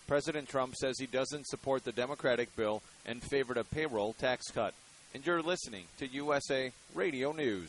President Trump says he doesn't support the Democratic bill and favored a payroll tax cut. And you're listening to USA Radio News.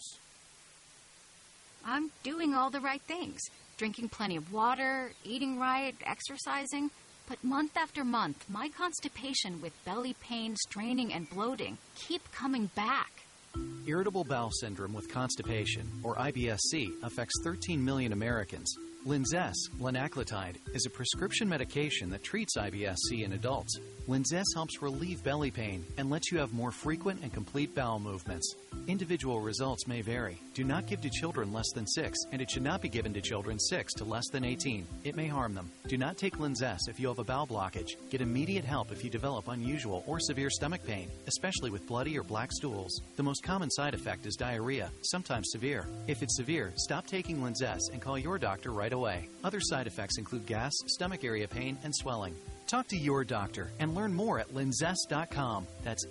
I'm doing all the right things. Drinking plenty of water, eating right, exercising. But month after month, my constipation with belly pain, straining, and bloating keep coming back. Irritable bowel syndrome with constipation, or IBS-C, affects 13 million Americans. Linzess, linaclotide, is a prescription medication that treats IBS-C in adults. Linzess helps relieve belly pain and lets you have more frequent and complete bowel movements. Individual results may vary. Do not give to children less than 6, and it should not be given to children 6 to less than 18. It may harm them. Do not take Linzess if you have a bowel blockage. Get immediate help if you develop unusual or severe stomach pain, especially with bloody or black stools. The most common side effect is diarrhea, sometimes severe. If it's severe, stop taking Linzess and call your doctor right away. Other side effects include gas, stomach area pain, and swelling. Talk to your doctor and learn more at linzess.com. That's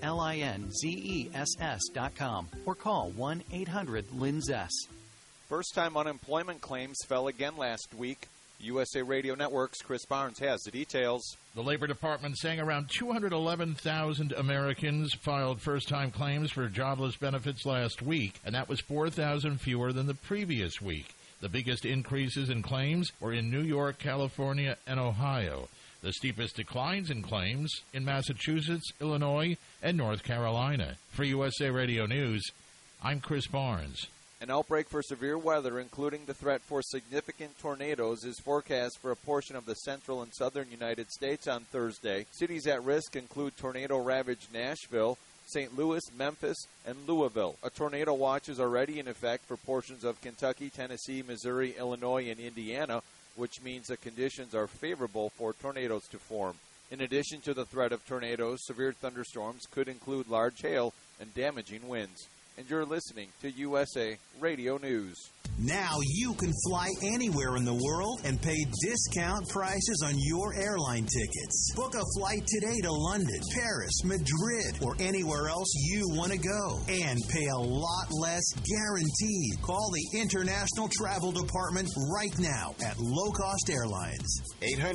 LINZESS.com. Or call 1-800-LINZESS. First-time unemployment claims fell again last week. USA Radio Network's Chris Barnes has the details. The Labor Department saying around 211,000 Americans filed first-time claims for jobless benefits last week, and that was 4,000 fewer than the previous week. The biggest increases in claims were in New York, California, and Ohio. The steepest declines in claims in Massachusetts, Illinois, and North Carolina. For USA Radio News, I'm Chris Barnes. An outbreak for severe weather, including the threat for significant tornadoes, is forecast for a portion of the central and southern United States on Thursday. Cities at risk include tornado-ravaged Nashville, St. Louis, Memphis, and Louisville. A tornado watch is already in effect for portions of Kentucky, Tennessee, Missouri, Illinois, and Indiana, which means the conditions are favorable for tornadoes to form. In addition to the threat of tornadoes, severe thunderstorms could include large hail and damaging winds. And you're listening to USA Radio News. Now you can fly anywhere in the world and pay discount prices on your airline tickets. Book a flight today to London, Paris, Madrid, or anywhere else you want to go. And pay a lot less guaranteed. Call the International Travel Department right now at Low Cost Airlines.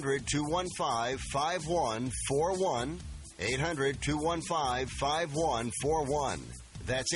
800-215-5141. 800-215-5141. That's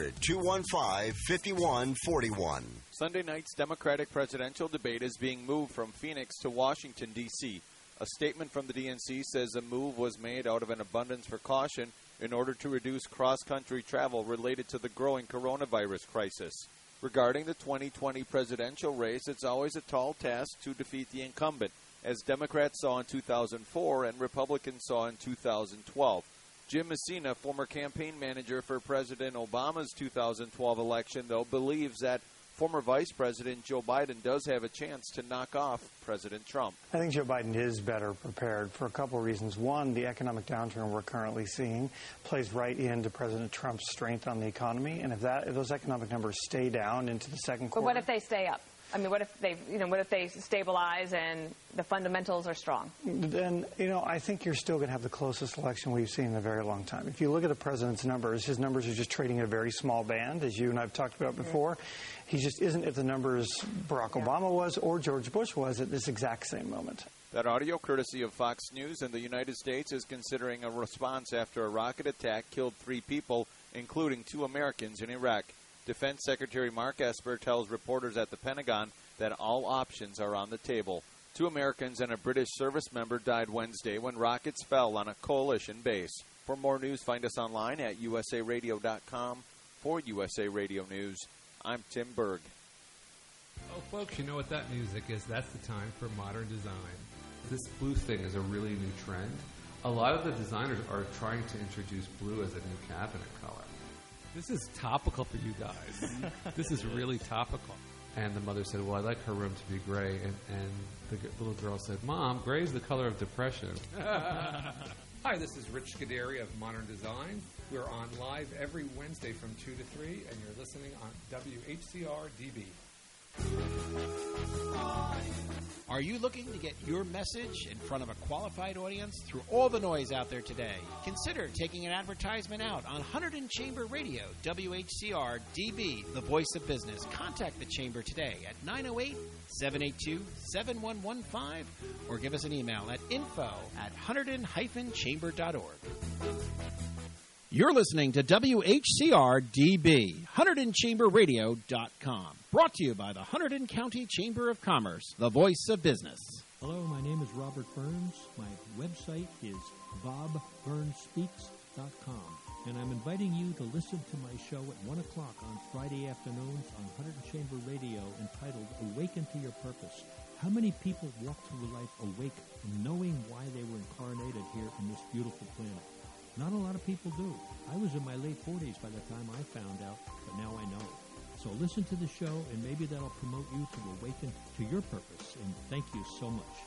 800-215-5141. Sunday night's Democratic presidential debate is being moved from Phoenix to Washington, D.C. A statement from the DNC says the move was made out of an abundance for caution in order to reduce cross-country travel related to the growing coronavirus crisis. Regarding the 2020 presidential race, it's always a tall task to defeat the incumbent, as Democrats saw in 2004 and Republicans saw in 2012. Jim Messina, former campaign manager for President Obama's 2012 election, though, believes that former Vice President Joe Biden does have a chance to knock off President Trump. I think Joe Biden is better prepared for a couple of reasons. One, the economic downturn we're currently seeing plays right into President Trump's strength on the economy. And if those economic numbers stay down into the second quarter. But what if they stay up? I mean, what if they stabilize and the fundamentals are strong? Then, I think you're still going to have the closest election we've seen in a very long time. If you look at the president's numbers, his numbers are just trading at a very small band, as you and I have talked about before. He just isn't at the numbers Barack Obama was or George Bush was at this exact same moment. That audio, courtesy of Fox News, and the United States is considering a response after a rocket attack killed 3 people, including 2 Americans in Iraq. Defense Secretary Mark Esper tells reporters at the Pentagon that all options are on the table. 2 Americans and a British service member died Wednesday when rockets fell on a coalition base. For more news, find us online at usaradio.com. For USA Radio News, I'm Tim Berg. Oh, folks, you know what that music is. That's the time for modern design. This blue thing is a really new trend. A lot of the designers are trying to introduce blue as a new cabinet color. This is topical for you guys. This is really topical. And the mother said, well, I'd like her room to be gray. And the little girl said, Mom, gray is the color of depression. Hi, this is Rich Scuderi of Modern Design. We're on live every Wednesday from 2 to 3, and you're listening on WHCR DB. Are you looking to get your message in front of a qualified audience through all the noise out there today? Consider taking an advertisement out on Hunterdon Chamber Radio, WHCR DB, the voice of business. Contact the Chamber today at 908-782-7115 or give us an email at info@hunterdon-chamber.org. You're listening to WHCR DB, HunterdonChamberRadio.com. Brought to you by the Hunterdon County Chamber of Commerce, the voice of business. Hello, my name is Robert Burns. My website is bobburnspeaks.com. And I'm inviting you to listen to my show at 1 o'clock on Friday afternoons on Hunterdon Chamber Radio entitled Awaken to Your Purpose. How many people walk through life awake and knowing why they were incarnated here on this beautiful planet? Not a lot of people do. I was in my late 40s by the time I found out, but now I know. So listen to the show, and maybe that'll promote you to awaken to your purpose. And thank you so much.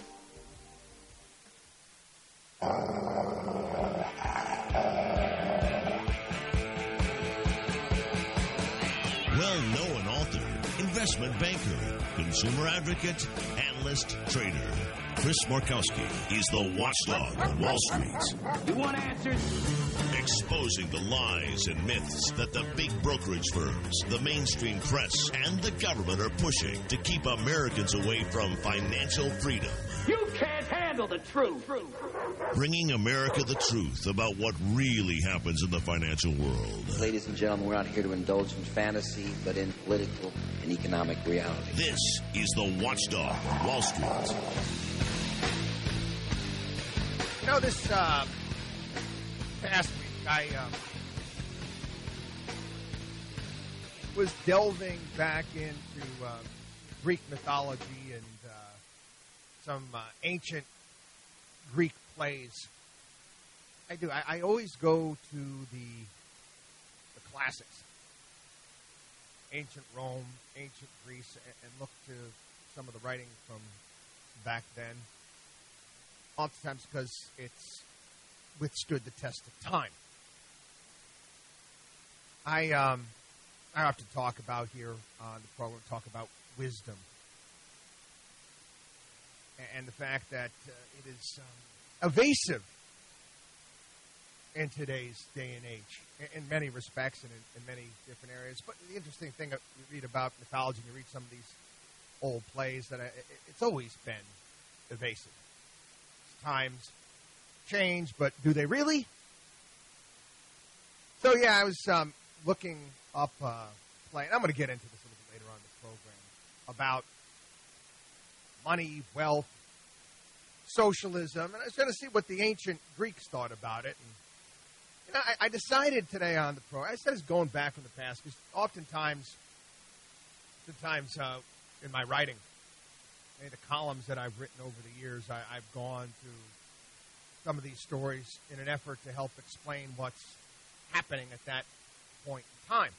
Well-known author, investment banker, consumer advocate, analyst, trader. Chris Markowski is the watchdog on Wall Street. You want answers? Exposing the lies and myths that the big brokerage firms, the mainstream press, and the government are pushing to keep Americans away from financial freedom. You can't handle the truth. Bringing America the truth about what really happens in the financial world. Ladies and gentlemen, we're not here to indulge in fantasy, but in political and economic reality. This is the Watchdog on Wall Street. You know, this past week, I was delving back into Greek mythology and some ancient Greek plays. I do. I always go to the classics. Ancient Rome, ancient Greece, and look to some of the writing from back then. Oftentimes because it's withstood the test of time. I often talk about here on the program, talk about wisdom. And the fact that it is evasive in today's day and age, in many respects and in many different areas. But the interesting thing, you read about mythology, and you read some of these old plays, that it's always been evasive. Times change, but do they really? So, yeah, I was looking up play, and I'm going to get into this a little bit later on in the program, about money, wealth, socialism, and I was going to see what the ancient Greeks thought about it. And you know, I decided today on the program, I said it's going back from the past, because oftentimes in my writing, the columns that I've written over the years, I've gone to some of these stories in an effort to help explain what's happening at that point in time.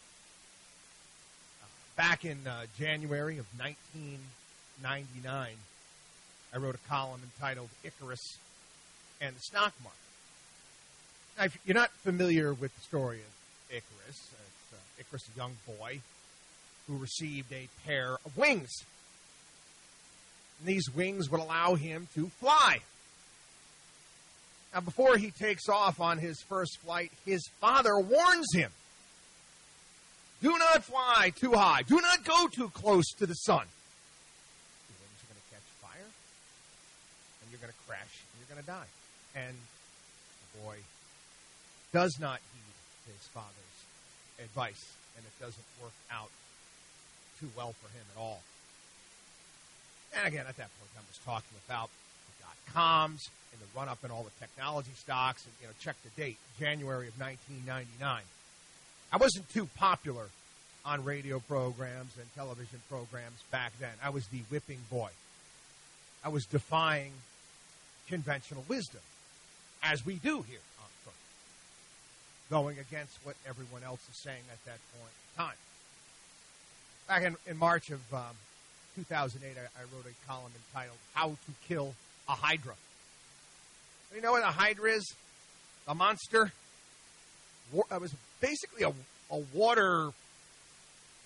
Back in January of 1999, I wrote a column entitled Icarus and the Stock Market. Now, if you're not familiar with the story of Icarus, Icarus, a young boy who received a pair of wings. And these wings would allow him to fly. Now, before he takes off on his first flight, his father warns him. Do not fly too high. Do not go too close to the sun. The wings are going to catch fire, and you're going to crash, and you're going to die. And the boy does not heed his father's advice, and it doesn't work out too well for him at all. And again, at that point, I was talking about the dot-coms and the run-up in all the technology stocks. And, check the date, January of 1999. I wasn't too popular on radio programs and television programs back then. I was the whipping boy. I was defying conventional wisdom, as we do here on the program, going against what everyone else is saying at that point in time. Back in March of 2008, I wrote a column entitled How to Kill a Hydra. You know what a hydra is? A monster? It was basically a water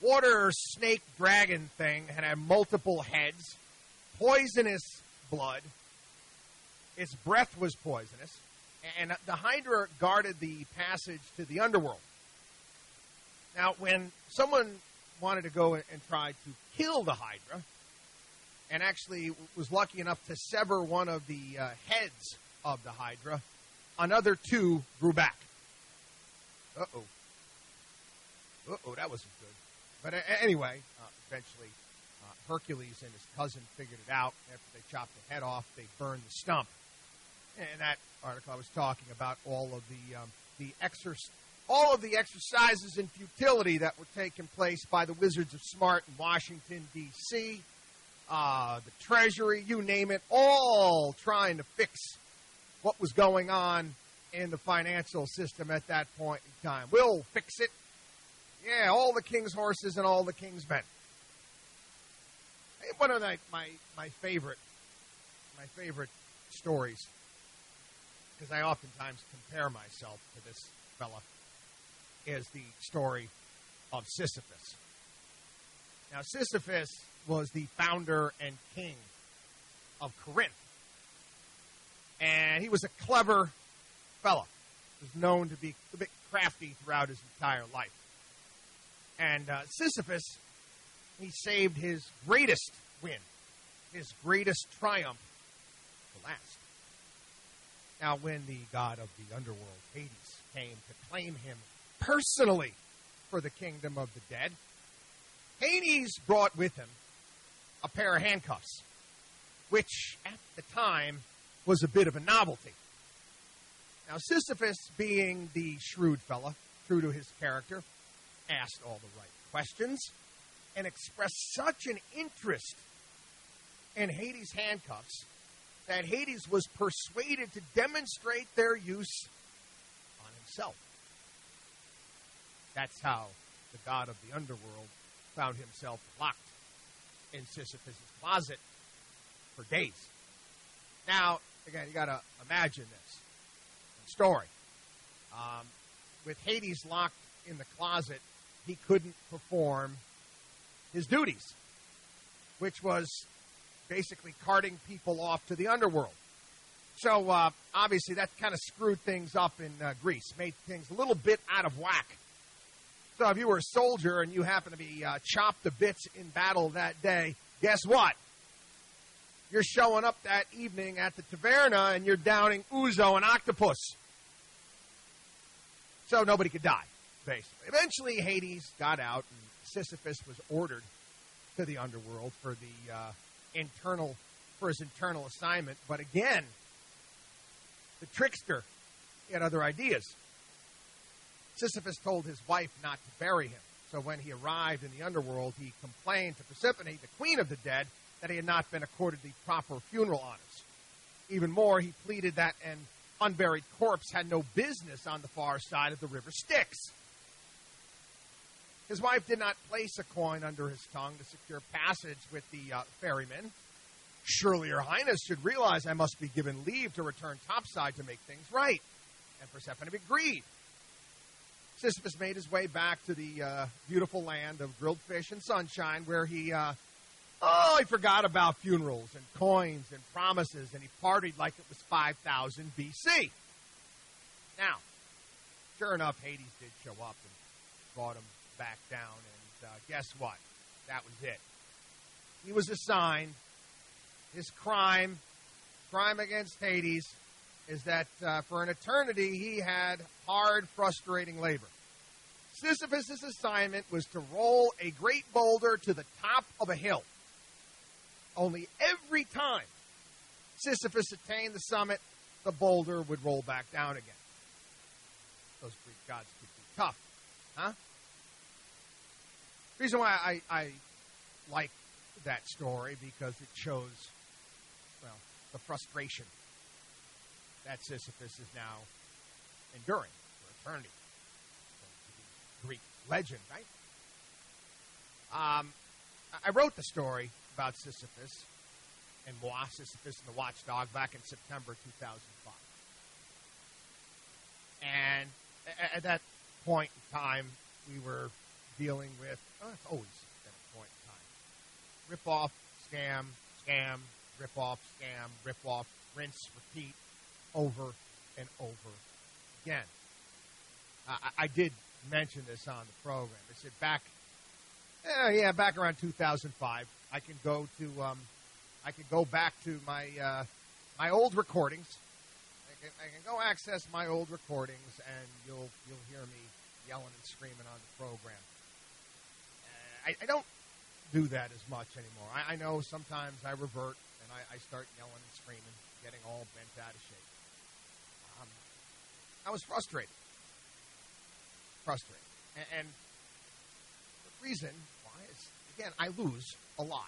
water snake dragon thing had multiple heads, poisonous blood. Its breath was poisonous, and the Hydra guarded the passage to the underworld. Now, when someone wanted to go and try to kill the Hydra, and actually was lucky enough to sever one of the heads of the Hydra, another two grew back. Uh-oh, that wasn't good. But anyway, eventually Hercules and his cousin figured it out. After they chopped the head off, they burned the stump. And that article I was talking about all of the exercises in futility that were taking place by the Wizards of Smart in Washington, D.C., the Treasury, you name it, all trying to fix what was going on in the financial system at that point in time. We'll fix it. Yeah, all the king's horses and all the king's men. One of my favorite stories, because I oftentimes compare myself to this fella, is the story of Sisyphus. Now, Sisyphus was the founder and king of Corinth. And he was a clever fellow. He was known to be a bit crafty throughout his entire life. And Sisyphus, he saved his greatest win, his greatest triumph to last. Now, when the god of the underworld, Hades, came to claim him personally for the kingdom of the dead, Hades brought with him a pair of handcuffs, which at the time was a bit of a novelty. Now, Sisyphus, being the shrewd fella, true to his character, asked all the right questions and expressed such an interest in Hades' handcuffs that Hades was persuaded to demonstrate their use on himself. That's how the god of the underworld found himself locked in Sisyphus' closet for days. Now, again, you got to imagine this story. With Hades locked in the closet, he couldn't perform his duties, which was basically carting people off to the underworld. So, obviously, that kind of screwed things up in Greece, made things a little bit out of whack. So if you were a soldier and you happen to be chopped to bits in battle that day, guess what? You're showing up that evening at the taverna and you're downing ouzo and octopus. So nobody could die, basically. Eventually, Hades got out and Sisyphus was ordered to the underworld for his internal assignment. But again, the trickster, he had other ideas. Sisyphus told his wife not to bury him. So when he arrived in the underworld, he complained to Persephone, the queen of the dead, that he had not been accorded the proper funeral honors. Even more, he pleaded that an unburied corpse had no business on the far side of the river Styx. His wife did not place a coin under his tongue to secure passage with the ferryman. Surely your highness should realize I must be given leave to return topside to make things right. And Persephone agreed. Sisyphus made his way back to the beautiful land of grilled fish and sunshine, where he forgot about funerals and coins and promises, and he partied like it was 5000 B.C. Now, sure enough, Hades did show up and brought him back down, and guess what? That was it. He was assigned his crime against Hades, is that for an eternity he had hard, frustrating labor. Sisyphus' assignment was to roll a great boulder to the top of a hill. Only every time Sisyphus attained the summit, the boulder would roll back down again. Those Greek gods could be tough, huh? The reason why I like that story, because it shows, well, the frustration that Sisyphus is now enduring for eternity. The Greek legend, right? I wrote the story about Sisyphus and moi, Sisyphus and the Watchdog, back in September 2005. And at that point in time, we were dealing with, it's always been a point in time, rip-off, scam, rip-off, scam, rip-off, rinse, repeat, over and over again. I did mention this on the program. I said back around 2005, I can go back to my old recordings. I can go access my old recordings, and you'll hear me yelling and screaming on the program. I don't do that as much anymore. I know sometimes I revert and I start yelling and screaming, getting all bent out of shape. I was frustrated. And the reason why is, again, I lose a lot.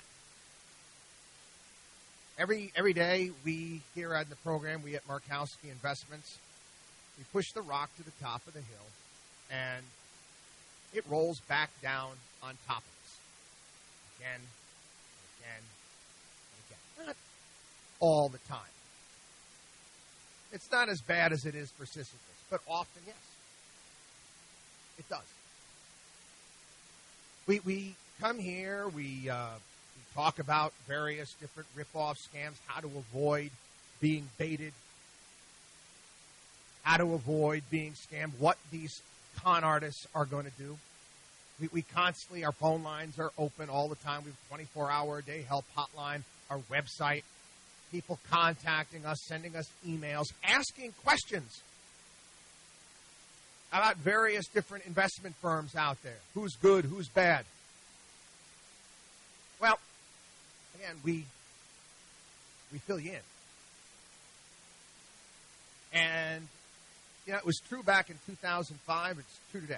Every day we here at the program, we at Markowski Investments, we push the rock to the top of the hill, and it rolls back down on top of us. Again, and again. Not all the time. It's not as bad as it is for Sisyphus, but often, yes. It does. We come here, we talk about various different rip-off scams, how to avoid being baited, how to avoid being scammed, what these con artists are going to do. We constantly, our phone lines are open all the time. We have a 24-hour-a-day help hotline, our website, people contacting us, sending us emails, asking questions about various different investment firms out there. Who's good, who's bad. Well, again, we fill you in. And, it was true back in 2005. It's true today.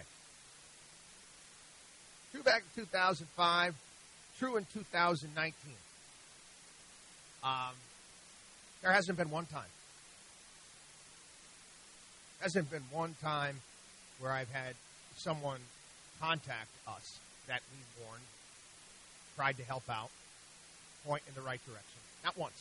True back in 2005. True in 2019. There hasn't been one time. Hasn't been one time where I've had someone contact us that we warned, tried to help out, point in the right direction. Not once.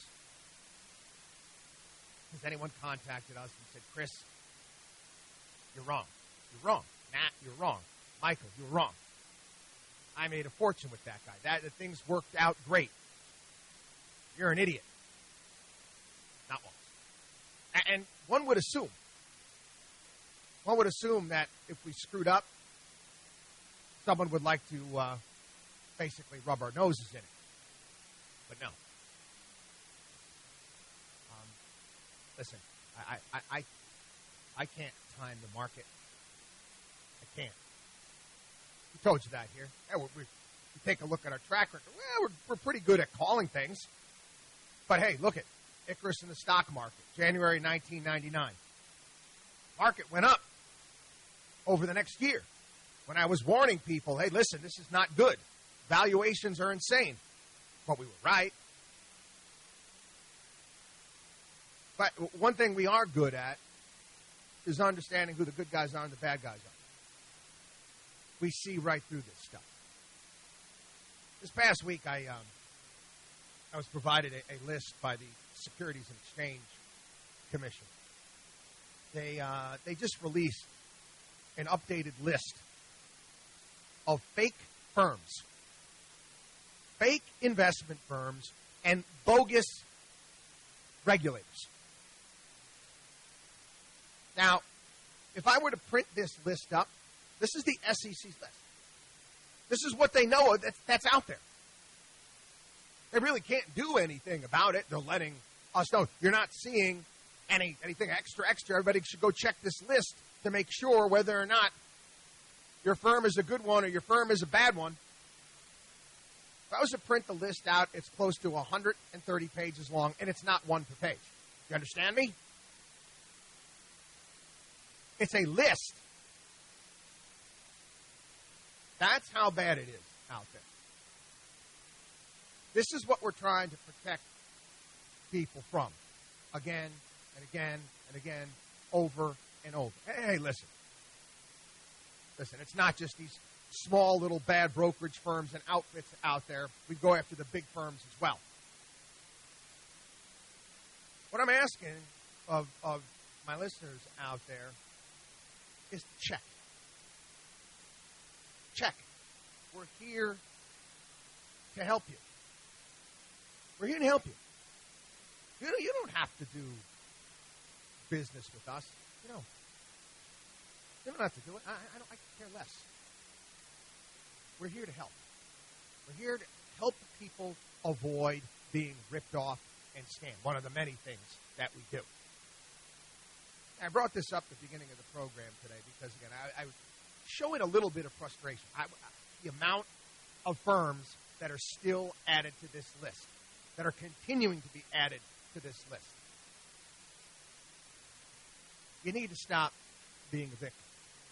Has anyone contacted us and said, Chris, you're wrong. You're wrong. Matt, you're wrong. Michael, you're wrong. I made a fortune with that guy. The things worked out great. You're an idiot. Not once. And one would assume that if we screwed up, someone would like to basically rub our noses in it. But no. Listen, I can't time the market. I can't. We told you that here. Yeah, we take a look at our track record. Well, we're pretty good at calling things. But hey, look at Icarus in the stock market, January 1999. Market went up over the next year. When I was warning people, hey, listen, this is not good. Valuations are insane. But we were right. But one thing we are good at is understanding who the good guys are and the bad guys are. We see right through this stuff. This past week, I was provided a list by the Securities and Exchange Commission. They just released an updated list of fake firms, fake investment firms, and bogus regulators. Now, if I were to print this list up, this is the SEC's list. This is what they know that's out there. They really can't do anything about it. They're letting us know. You're not seeing anything extra. Everybody should go check this list to make sure whether or not your firm is a good one or your firm is a bad one. If I was to print the list out, it's close to 130 pages long, and it's not one per page. You understand me? It's a list. That's how bad it is out there. This is what we're trying to protect people from. Again and again and again, over and over. Hey, listen. Listen, it's not just these small little bad brokerage firms and outfits out there. We go after the big firms as well. What I'm asking of my listeners out there is check. Check. We're here to help you. We're here to help you. You don't have to do business with us. You don't have to do it. I care less. We're here to help. We're here to help people avoid being ripped off and scammed. One of the many things that we do. I brought this up at the beginning of the program today because, again, I was showing a little bit of frustration. The amount of firms that are still added to this list, that are continuing to be added to this list. You need to stop being a victim.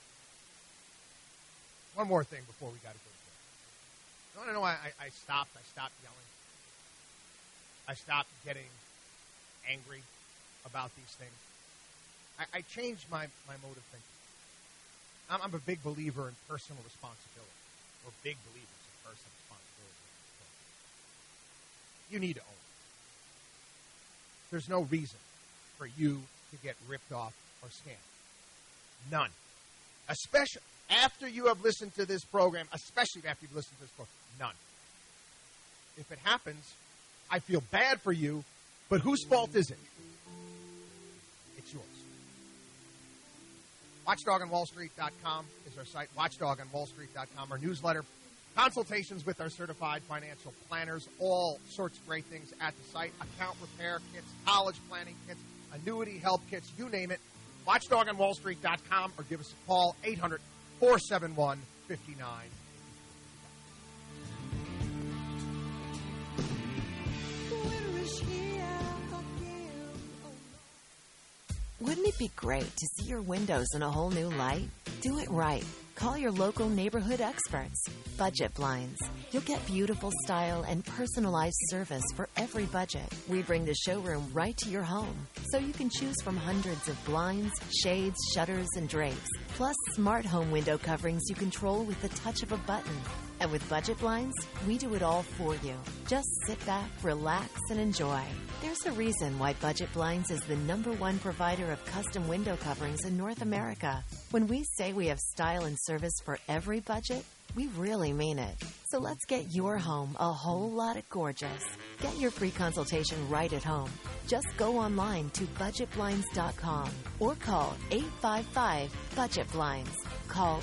One more thing before we got to go to break. You want to know why I stopped? I stopped yelling. I stopped getting angry about these things. I changed my mode of thinking. I'm a big believer in personal responsibility. We're big believers in personal responsibility. You need to own it. There's no reason for you to get ripped off or scammed. None. Especially after you have listened to this program, none. If it happens, I feel bad for you, but whose fault is it? It's yours. WatchdogOnWallStreet.com is our site. WatchdogOnWallStreet.com, our newsletter. Consultations with our certified financial planners. All sorts of great things at the site. Account repair kits, college planning kits, annuity help kits, you name it. WatchdogOnWallStreet.com or give us a call, 800-471-59. Wouldn't it be great to see your windows in a whole new light? Do it right. Call your local neighborhood experts. Budget Blinds. You'll get beautiful style and personalized service for every budget. We bring the showroom right to your home, so you can choose from hundreds of blinds, shades, shutters, and drapes, plus smart home window coverings you control with the touch of a button. And with Budget Blinds, we do it all for you. Just sit back, relax, and enjoy. There's a reason why Budget Blinds is the #1 provider of custom window coverings in North America. When we say we have style and service for every budget, we really mean it. So let's get your home a whole lot of gorgeous. Get your free consultation right at home. Just go online to budgetblinds.com or call 855-BUDGET-BLINDS. Call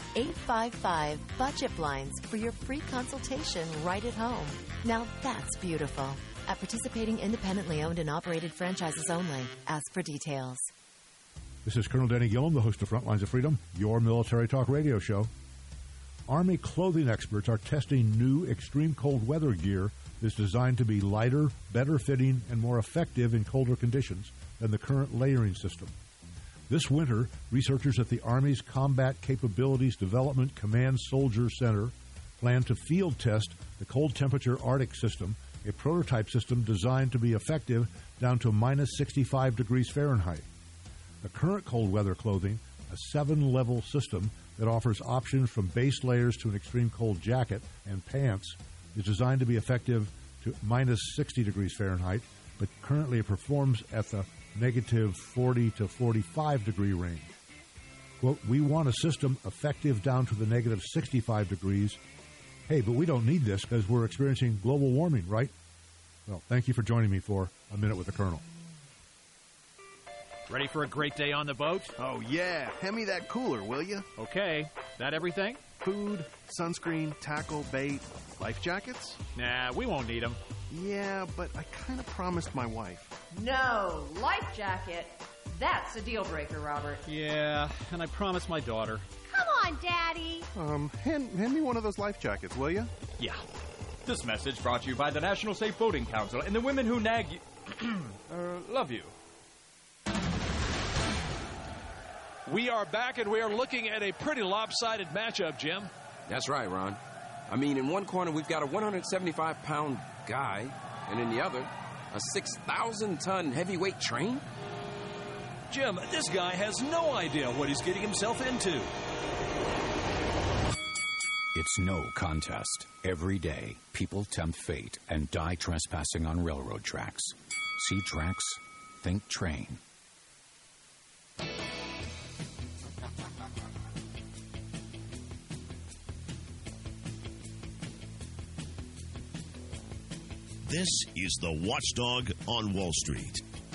855-BUDGET-BLINDS for your free consultation right at home. Now that's beautiful. At participating independently owned and operated franchises only. Ask for details. This is Colonel Denny Gillum, the host of Frontlines of Freedom, your military talk radio show. Army clothing experts are testing new extreme cold weather gear that's designed to be lighter, better fitting, and more effective in colder conditions than the current layering system. This winter, researchers at the Army's Combat Capabilities Development Command Soldier Center plan to field test the cold temperature Arctic system, a prototype system designed to be effective down to minus 65 degrees Fahrenheit. The current cold weather clothing, a 7-level system that offers options from base layers to an extreme cold jacket and pants, is designed to be effective to minus 60 degrees Fahrenheit, but currently it performs at the negative 40 to 45 degree range. Quote, we want a system effective down to the negative 65 degrees. Hey, but we don't need this because we're experiencing global warming, right? Well, thank you for joining me for A Minute with the Colonel. Ready for a great day on the boat? Oh, yeah. Hand me that cooler, will you? Okay. That everything? Food, sunscreen, tackle, bait, life jackets? Nah, we won't need them. Yeah, but I kind of promised my wife. No, life jacket. That's a deal breaker, Robert. Yeah, and I promised my daughter. Come on, Daddy. Hand me one of those life jackets, will you? Yeah. This message brought to you by the National Safe Boating Council and the women who nag you. Love you. We are back, and we are looking at a pretty lopsided matchup, Jim. That's right, Ron. I mean, in one corner, we've got a 175-pound guy, and in the other, a 6,000-ton heavyweight train? Jim, this guy has no idea what he's getting himself into. It's no contest. Every day, people tempt fate and die trespassing on railroad tracks. See tracks, think train. This is the Watchdog on Wall Street.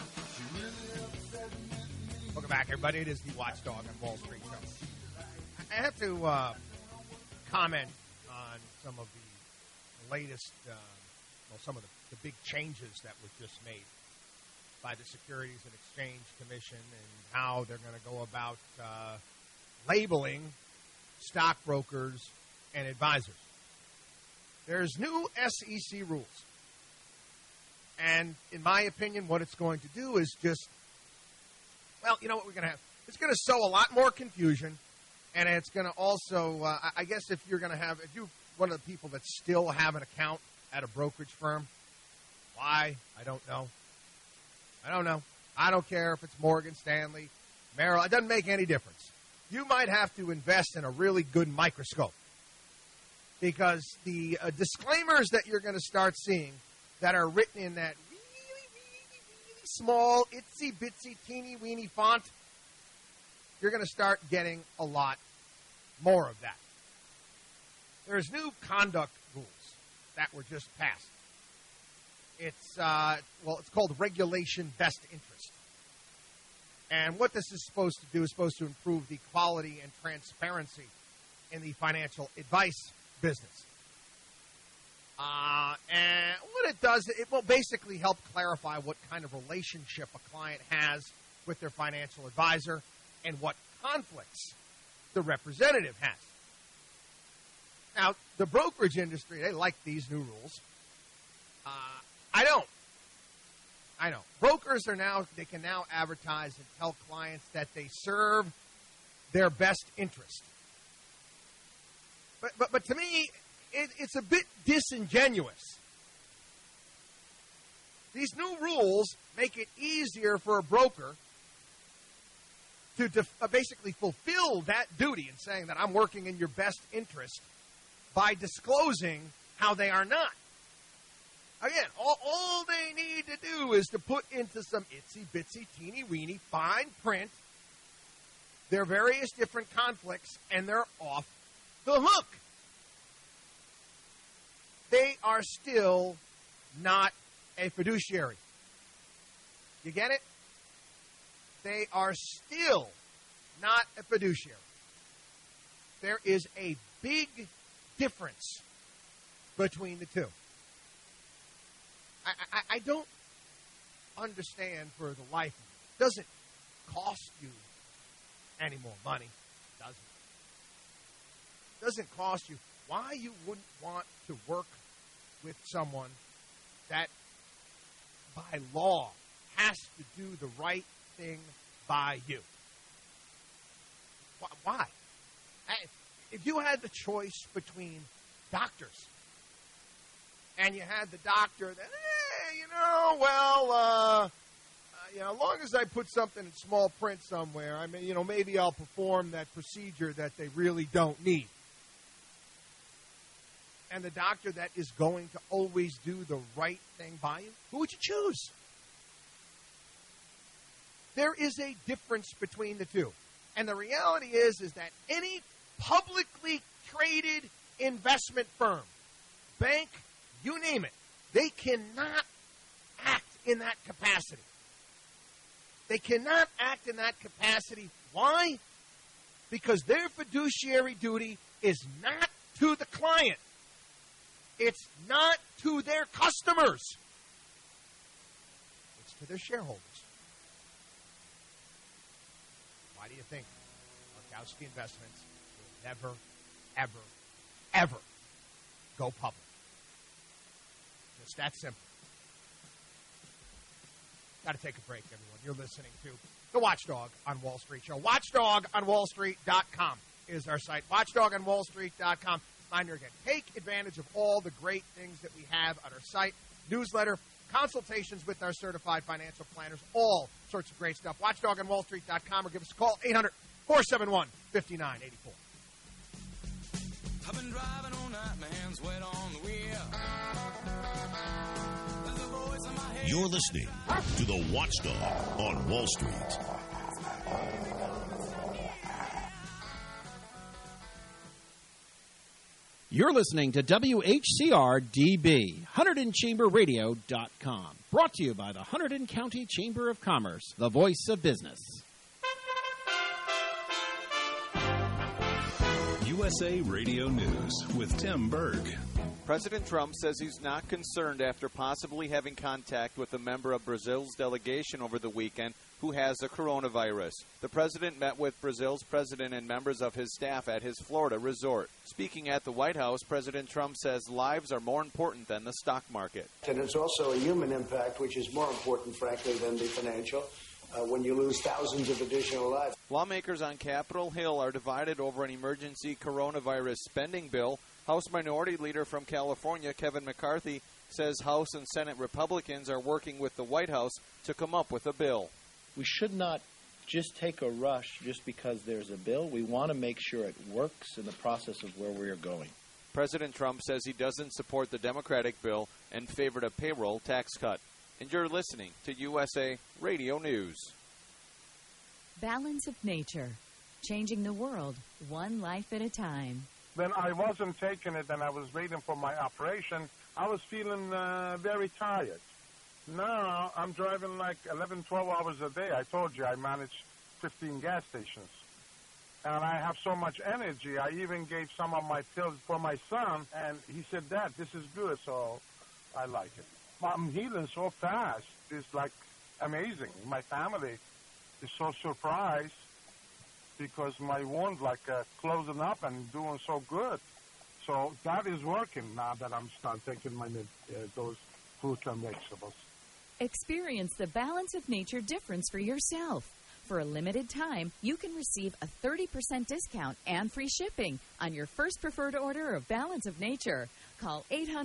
Welcome back, everybody. It is the Watchdog on Wall Street show. I have to comment on some of the latest, some of the big changes that were just made by the Securities and Exchange Commission and how they're going to go about labeling stockbrokers and advisors. There's new SEC rules. And in my opinion, what it's going to do is just, well, you know what we're going to have? It's going to sow a lot more confusion, and it's going to also, I guess if you're one of the people that still have an account at a brokerage firm, why? I don't know. I don't care if it's Morgan Stanley, Merrill. It doesn't make any difference. You might have to invest in a really good microscope because the disclaimers that you're going to start seeing that are written in that really, really, really small, itsy-bitsy, teeny-weeny font, you're going to start getting a lot more of that. There's new conduct rules that were just passed. It's called Regulation Best Interest. And what this is supposed to do is supposed to improve the quality and transparency in the financial advice business. And what it does, it will basically help clarify what kind of relationship a client has with their financial advisor and what conflicts the representative has. Now, the brokerage industry, they like these new rules. I don't. Brokers they can now advertise and tell clients that they serve their best interest. But to me, it's a bit disingenuous. These new rules make it easier for a broker to basically fulfill that duty in saying that I'm working in your best interest by disclosing how they are not. Again, all they need to do is to put into some itsy-bitsy, teeny-weeny, fine print their various different conflicts, and they're off the hook. They are still not a fiduciary. You get it? They are still not a fiduciary. There is a big difference between the two. I don't understand for the life of me. It doesn't cost you any more money, does it? It doesn't cost you. Why you wouldn't want to work with someone that, by law, has to do the right thing by you? Why? If you had the choice between doctors and you had the doctor that, as long as I put something in small print somewhere, maybe I'll perform that procedure that they really don't need. And the doctor that is going to always do the right thing by you, who would you choose? There is a difference between the two. And the reality is that any publicly traded investment firm, bank, you name it, they cannot act in that capacity. They cannot act in that capacity. Why? Because their fiduciary duty is not to the client. It's not to their customers. It's to their shareholders. Why do you think Markowski Investments will never, ever, ever go public? Just that simple. Got to take a break, everyone. You're listening to The Watchdog on Wall Street Show. WatchdogOnWallStreet.com is our site. WatchdogOnWallStreet.com. Reminder again, take advantage of all the great things that we have on our site. Newsletter, consultations with our certified financial planners, all sorts of great stuff. WatchdogOnWallStreet.com or give us a call, 800-471-5984. I've been driving all night, my hands wet on the wheel. You're listening to The Watchdog on Wall Street. You're listening to WHCR-DB, HunterdonChamberRadio.com. Brought to you by the Hunterdon County Chamber of Commerce, the voice of business. USA Radio News with Tim Berg. President Trump says he's not concerned after possibly having contact with a member of Brazil's delegation over the weekend who has the coronavirus. The president met with Brazil's president and members of his staff at his Florida resort. Speaking at the White House, President Trump says lives are more important than the stock market. And it's also a human impact, which is more important, frankly, than the financial. When you lose thousands of additional lives. Lawmakers on Capitol Hill are divided over an emergency coronavirus spending bill. House Minority Leader from California, Kevin McCarthy, says House and Senate Republicans are working with the White House to come up with a bill. We should not just take a rush just because there's a bill. We want to make sure it works in the process of where we are going. President Trump says he doesn't support the Democratic bill and favored a payroll tax cut. And you're listening to USA Radio News. Balance of Nature, changing the world one life at a time. When I wasn't taking it and I was waiting for my operation, I was feeling very tired. Now I'm driving like 11, 12 hours a day. I told you I manage 15 gas stations. And I have so much energy. I even gave some of my pills for my son, and he said, Dad, this is good, so I like it. I'm healing so fast. It's like amazing. My family is so surprised because my wound closing up and doing so good. So that is working now that I'm starting taking those fruits and vegetables. Experience the Balance of Nature difference for yourself. For a limited time, you can receive a 30% discount and free shipping on your first preferred order of Balance of Nature. Call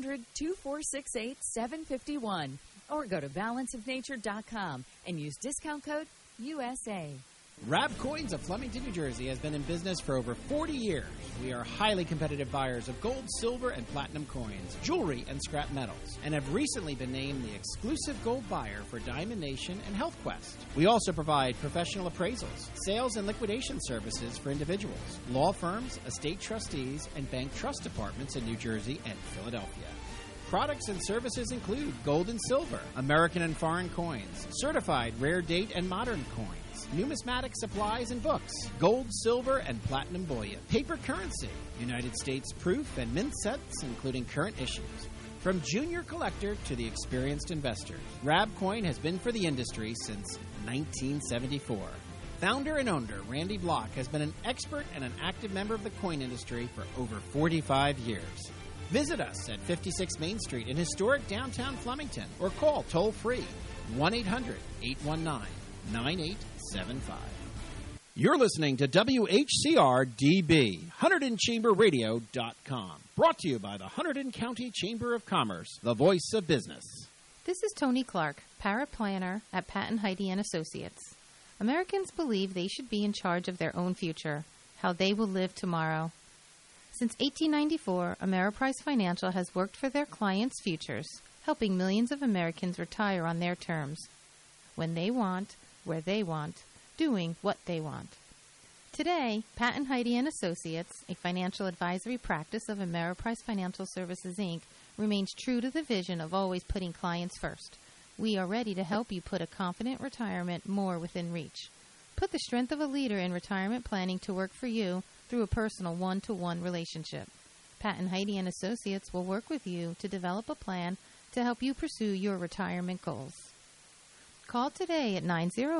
800-2468-751 or go to balanceofnature.com and use discount code USA. Rab Coins of Flemington, New Jersey has been in business for over 40 years. We are highly competitive buyers of gold, silver, and platinum coins, jewelry, and scrap metals, and have recently been named the exclusive gold buyer for Diamond Nation and Health Quest. We also provide professional appraisals, sales and liquidation services for individuals, law firms, estate trustees, and bank trust departments in New Jersey and Philadelphia. Products and services include gold and silver, American and foreign coins, certified rare date and modern coins, numismatic supplies and books, gold, silver, and platinum bullion, paper currency, United States proof and mint sets, including current issues. From junior collector to the experienced investor, Rabcoin has been for the industry since 1974. Founder and owner Randy Block has been an expert and an active member of the coin industry for over 45 years. Visit us at 56 Main Street in historic downtown Flemington or call toll-free 1-800-819-9875. You're listening to WHCR-DB, HunterdonChamberRadio.com. Brought to you by the Hunterdon County Chamber of Commerce, the voice of business. This is Tony Clark, paraplanner at Patton Heidi & Associates. Americans believe they should be in charge of their own future, how they will live tomorrow. Since 1894, Ameriprise Financial has worked for their clients' futures, helping millions of Americans retire on their terms, when they want, where they want, doing what they want. Today, Patton Heidi & Associates, a financial advisory practice of Ameriprise Financial Services, Inc., remains true to the vision of always putting clients first. We are ready to help you put a confident retirement more within reach. Put the strength of a leader in retirement planning to work for you through a personal one-to-one relationship. Patton Heidi & Associates will work with you to develop a plan to help you pursue your retirement goals. Call today at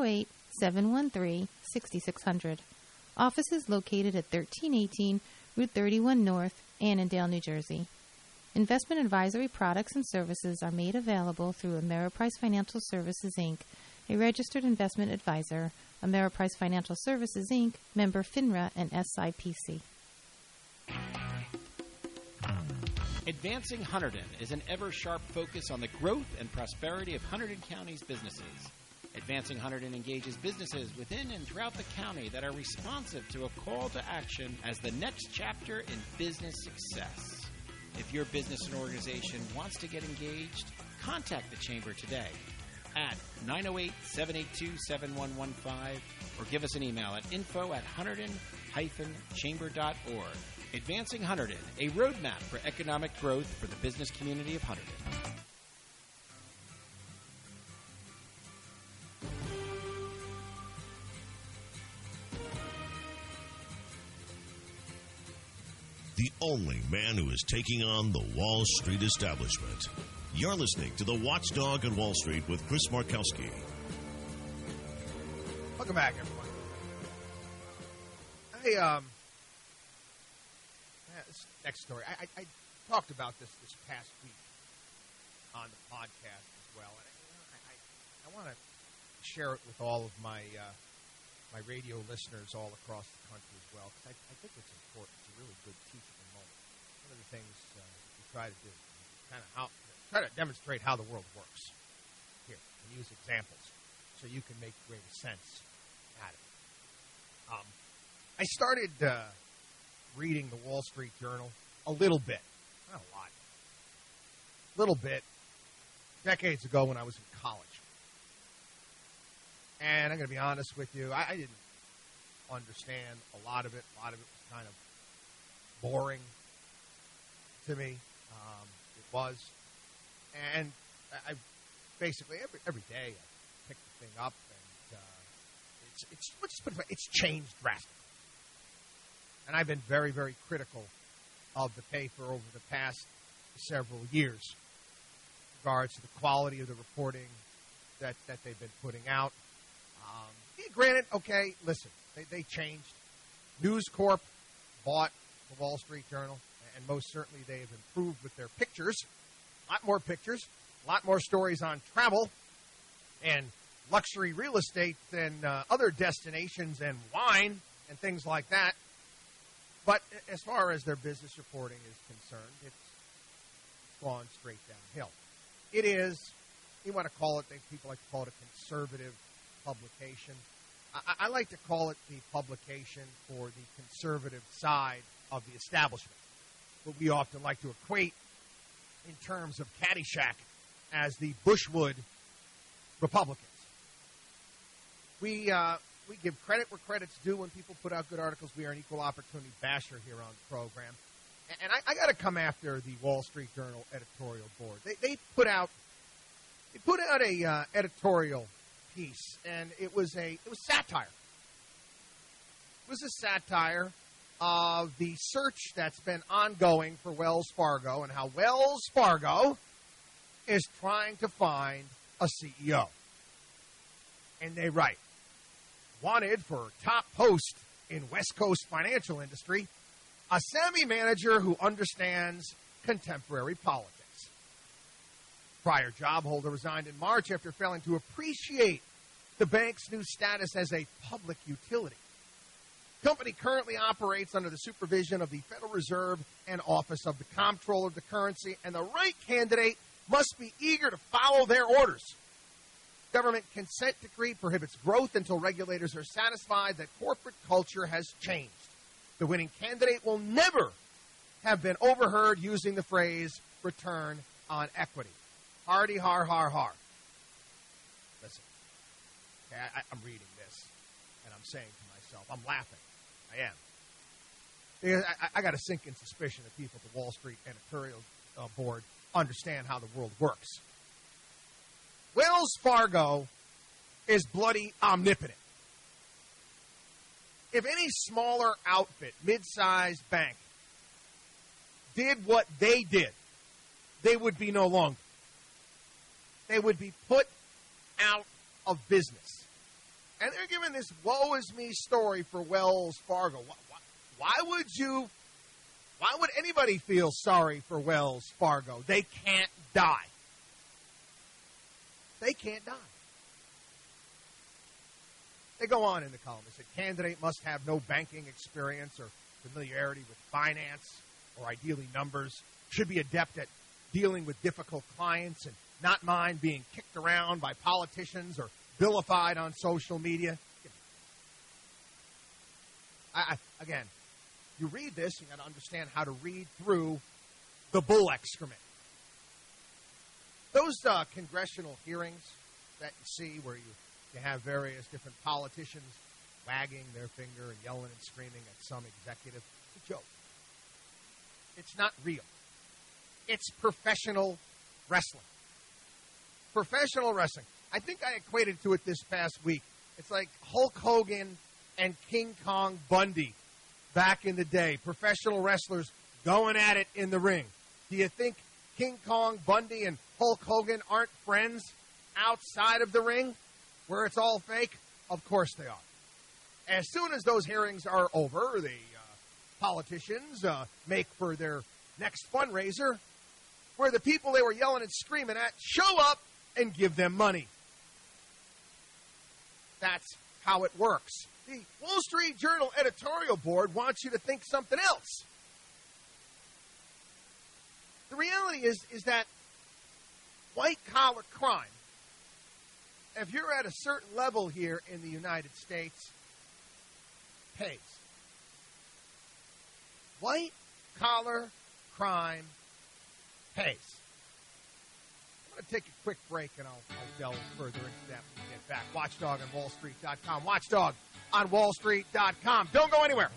908-713-6600. Office is located at 1318 Route 31 North, Annandale, New Jersey. Investment advisory products and services are made available through Ameriprise Financial Services, Inc., a registered investment advisor, Ameriprise Financial Services, Inc., member FINRA and SIPC. Advancing Hunterdon is an ever-sharp focus on the growth and prosperity of Hunterdon County's businesses. Advancing Hunterdon engages businesses within and throughout the county that are responsive to a call to action as the next chapter in business success. If your business and organization wants to get engaged, contact the Chamber today at 908-782-7115 or give us an email at info@hunterdon.com. hunterdon-chamber.org. Advancing Hunterdon, a roadmap for economic growth for the business community of Hunterdon. The only man who is taking on the Wall Street establishment. You're listening to The Watchdog on Wall Street with Chris Markowski. Welcome back, everyone. This next story. I talked about this past week on the podcast as well, and I want to share it with all of my my radio listeners all across the country as well, because I think it's important. It's a really good teachable moment. One of the things we try to do is try to demonstrate how the world works here and use examples so you can make greater sense out of it. I started reading the Wall Street Journal a little bit, not a lot, a little bit, decades ago when I was in college. And I'm going to be honest with you, I didn't understand a lot of it. A lot of it was kind of boring to me. It was. And I basically, every day, I pick the thing up, and it's changed drastically. And I've been very, very critical of the paper over the past several years in regards to the quality of the reporting that they've been putting out. Granted, okay, listen, they changed. News Corp bought the Wall Street Journal, and most certainly they have improved with their pictures. A lot more pictures, a lot more stories on travel and luxury real estate than other destinations and wine and things like that. But as far as their business reporting is concerned, it's gone straight downhill. It is, you want to call it, people like to call it a conservative publication. I like to call it the publication for the conservative side of the establishment, what we often like to equate in terms of Caddyshack as the Bushwood Republicans. We give credit where credit's due when people put out good articles. We are an equal opportunity basher here on the program. And I got to come after the Wall Street Journal editorial board. They put out a editorial piece, and it was satire. It was a satire of the search that's been ongoing for Wells Fargo and how Wells Fargo is trying to find a CEO. And they write, wanted for top post in West Coast financial industry, a savvy manager who understands contemporary politics. Prior job holder resigned in March after failing to appreciate the bank's new status as a public utility. Company currently operates under the supervision of the Federal Reserve and Office of the Comptroller of the Currency, and the right candidate must be eager to follow their orders. Government consent decree prohibits growth until regulators are satisfied that corporate culture has changed. The winning candidate will never have been overheard using the phrase return on equity. Hardy, har, har, har. Listen, okay, I'm reading this, and I'm saying to myself, I'm laughing. I am. Because I got a sinking suspicion that people at the Wall Street editorial board understand how the world works. Wells Fargo is bloody omnipotent. If any smaller outfit, mid-sized bank, did what they did, they would be no longer. They would be put out of business. And they're giving this woe is me story for Wells Fargo. Why would anybody feel sorry for Wells Fargo? They can't die. They can't die. They go on in the column. They said, candidate must have no banking experience or familiarity with finance or ideally numbers, should be adept at dealing with difficult clients and not mind being kicked around by politicians or vilified on social media. Again, you read this, you got to understand how to read through the bull excrement. Those congressional hearings that you see where you have various different politicians wagging their finger and yelling and screaming at some executive. It's a joke. It's not real. It's professional wrestling. Professional wrestling. I think I equated to it this past week. It's like Hulk Hogan and King Kong Bundy back in the day. Professional wrestlers going at it in the ring. Do you think King Kong Bundy and Hulk Hogan aren't friends outside of the ring where it's all fake? Of course they are. As soon as those hearings are over, the politicians make for their next fundraiser where the people they were yelling and screaming at show up and give them money. That's how it works. The Wall Street Journal editorial board wants you to think something else. The reality is that white-collar crime, if you're at a certain level here in the United States, pays. White-collar crime pays. I'm going to take a quick break, and I'll delve further into that when we get back. Watchdog on WallStreet.com. Watchdog on WallStreet.com. Don't go anywhere.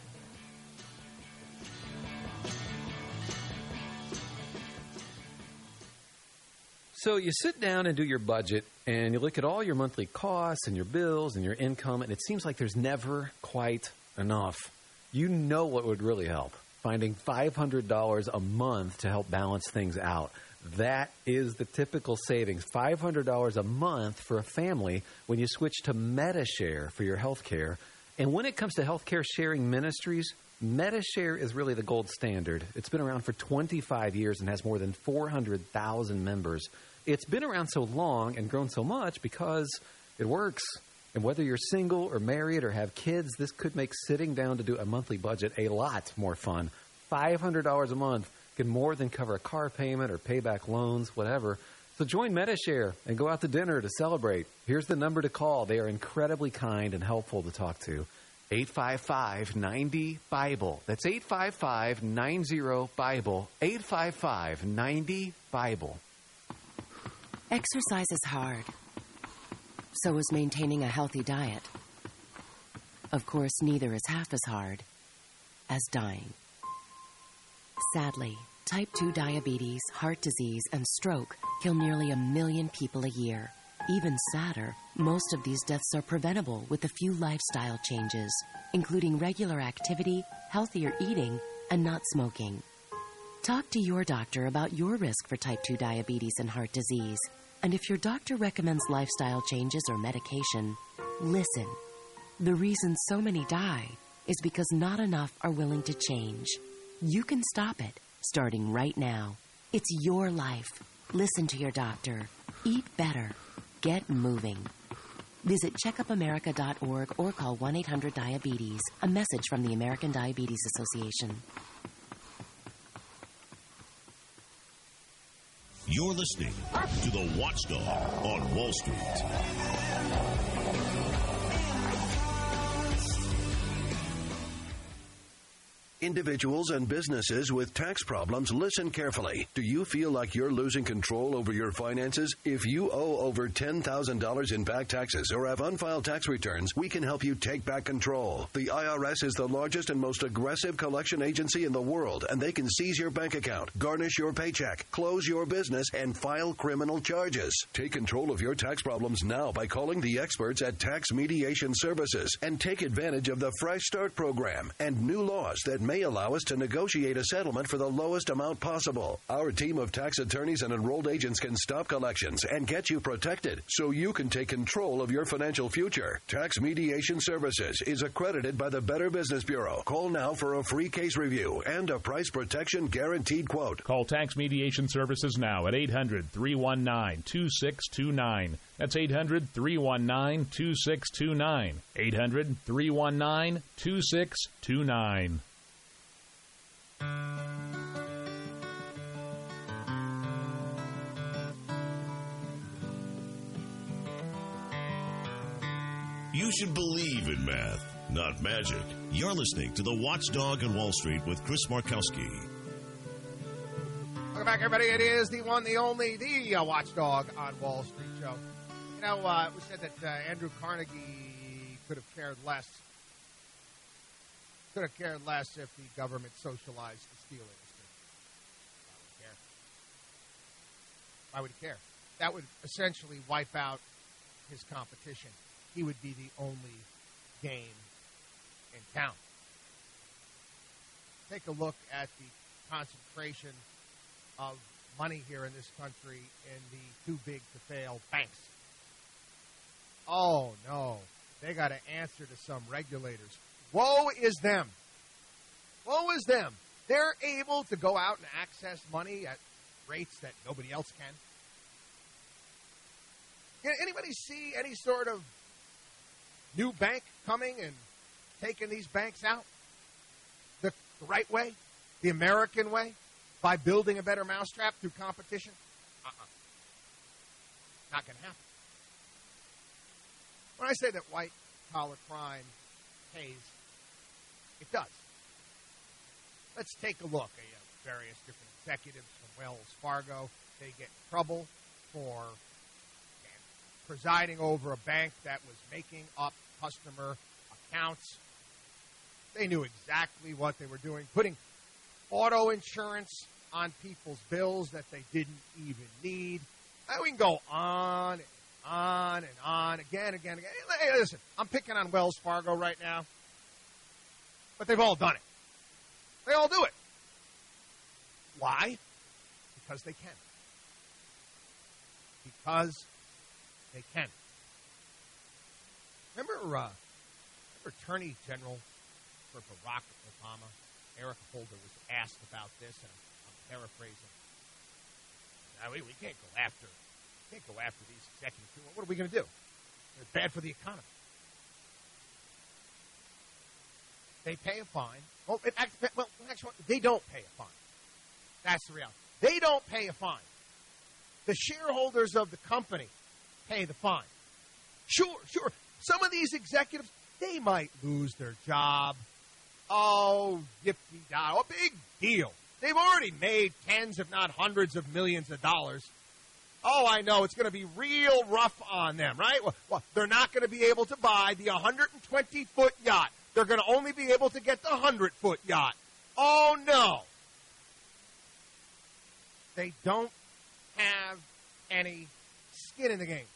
So you sit down and do your budget, and you look at all your monthly costs and your bills and your income, and it seems like there's never quite enough. You know what would really help? Finding $500 a month to help balance things out. That is the typical savings, $500 a month for a family when you switch to Medi-Share for your health care. And when it comes to healthcare sharing ministries, Medi-Share is really the gold standard. It's been around for 25 years and has more than 400,000 members. It's been around so long and grown so much because it works. And whether you're single or married or have kids, this could make sitting down to do a monthly budget a lot more fun. $500 a month can more than cover a car payment or pay back loans, whatever. So join Medi-Share and go out to dinner to celebrate. Here's the number to call. They are incredibly kind and helpful to talk to. 855-90-BIBLE. That's 855-90-BIBLE. 855-90-BIBLE. Exercise is hard. So is maintaining a healthy diet. Of course, neither is half as hard as dying. Sadly, type 2 diabetes, heart disease, and stroke kill nearly 1 million people a year. Even sadder, most of these deaths are preventable with a few lifestyle changes, including regular activity, healthier eating, and not smoking. Talk to your doctor about your risk for type 2 diabetes and heart disease. And if your doctor recommends lifestyle changes or medication, listen. The reason so many die is because not enough are willing to change. You can stop it, starting right now. It's your life. Listen to your doctor. Eat better. Get moving. Visit checkupamerica.org or call 1-800-DIABETES. A message from the American Diabetes Association. You're listening to the Watchdog on Wall Street. Individuals and businesses with tax problems, listen carefully. Do you feel like you're losing control over your finances? If you owe over $10,000 in back taxes or have unfiled tax returns, we can help you take back control. The IRS is the largest and most aggressive collection agency in the world, and they can seize your bank account, garnish your paycheck, close your business, and file criminal charges. Take control of your tax problems now by calling the experts at Tax Mediation Services and take advantage of the Fresh Start program and new laws that may allow us to negotiate a settlement for the lowest amount possible. Our team of tax attorneys and enrolled agents can stop collections and get you protected so you can take control of your financial future. Tax Mediation Services is accredited by the Better Business Bureau. Call now for a free case review and a price protection guaranteed quote. Call Tax Mediation Services now at 800-319-2629. That's 800-319-2629. 800-319-2629. You should believe in math, not magic. You're listening to the Watchdog on Wall Street with Chris Markowski. Welcome back, everybody. It is the one, the only, the Watchdog on Wall Street show. You know, we said that Andrew Carnegie could have cared less Could have cared less if the government socialized the steel industry. Why would he care? That would essentially wipe out his competition. He would be the only game in town. Take a look at the concentration of money here in this country in the too-big-to-fail banks. Oh, no. They got to answer to some regulators. Woe is them. Woe is them. They're able to go out and access money at rates that nobody else can. Anybody see any sort of new bank coming and taking these banks out the right way, the American way, by building a better mousetrap through competition? Not going to happen. When I say that white-collar crime pays, it does. Let's take a look at various different executives from Wells Fargo. They get in trouble for presiding over a bank that was making up customer accounts. They knew exactly what they were doing, putting auto insurance on people's bills that they didn't even need. We can go on and on, again. Hey, listen, I'm picking on Wells Fargo right now, but they've all done it. They all do it. Why? Because they can. Because they can. Remember Attorney General for Barack Obama, Eric Holder, was asked about this, and I'm paraphrasing. We can't go after these executives. What are we going to do? It's bad for the economy. They pay a fine. Actually, they don't pay a fine. That's the reality. They don't pay a fine. The shareholders of the company pay the fine. Sure. Some of these executives, they might lose their job. Oh, yippee-da. A big deal. They've already made tens, if not hundreds of millions of dollars. Oh, I know. It's going to be real rough on them, right? Well, they're not going to be able to buy the 120-foot yacht. They're going to only be able to get the 100-foot yacht. Oh, no. They don't have any skin in the game.